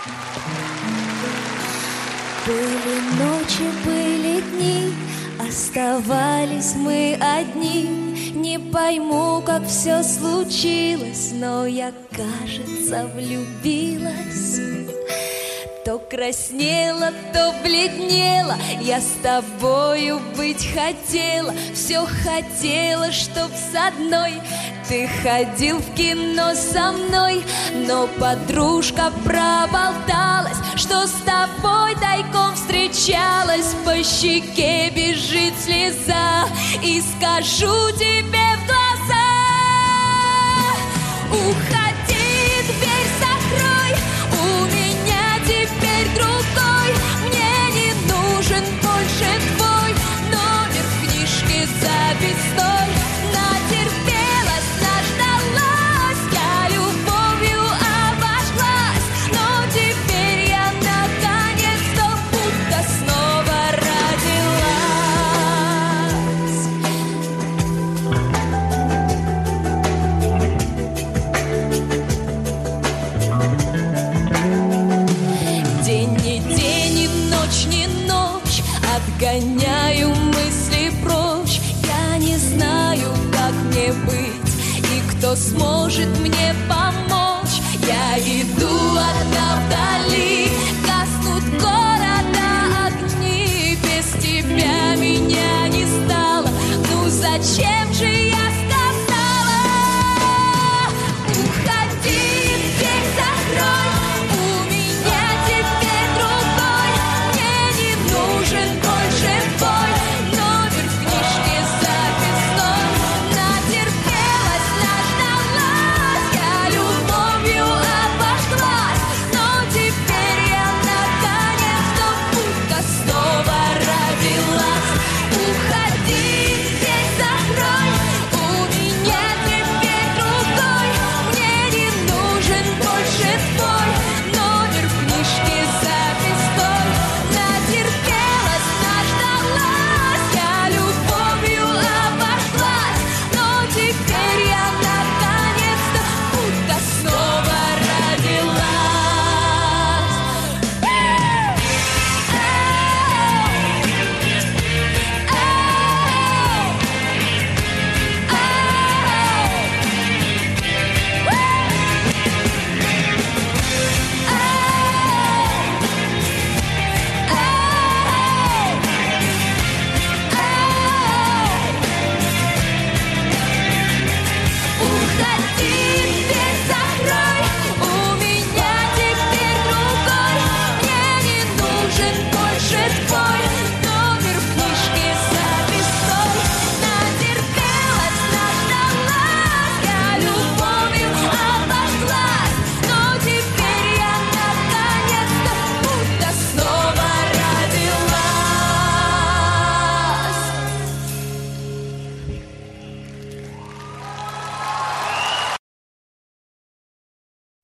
Были ночи, были дни, оставались мы одни. Не пойму, как все случилось, но я, кажется, влюбилась. То краснела, то бледнела, я с тобою быть хотела. Все хотела, чтоб с одной ты ходил в кино со мной. Но подружка проболталась, что с тобой тайком встречалась. По щеке бежит слеза, и скажу тебе в глаза: уходи.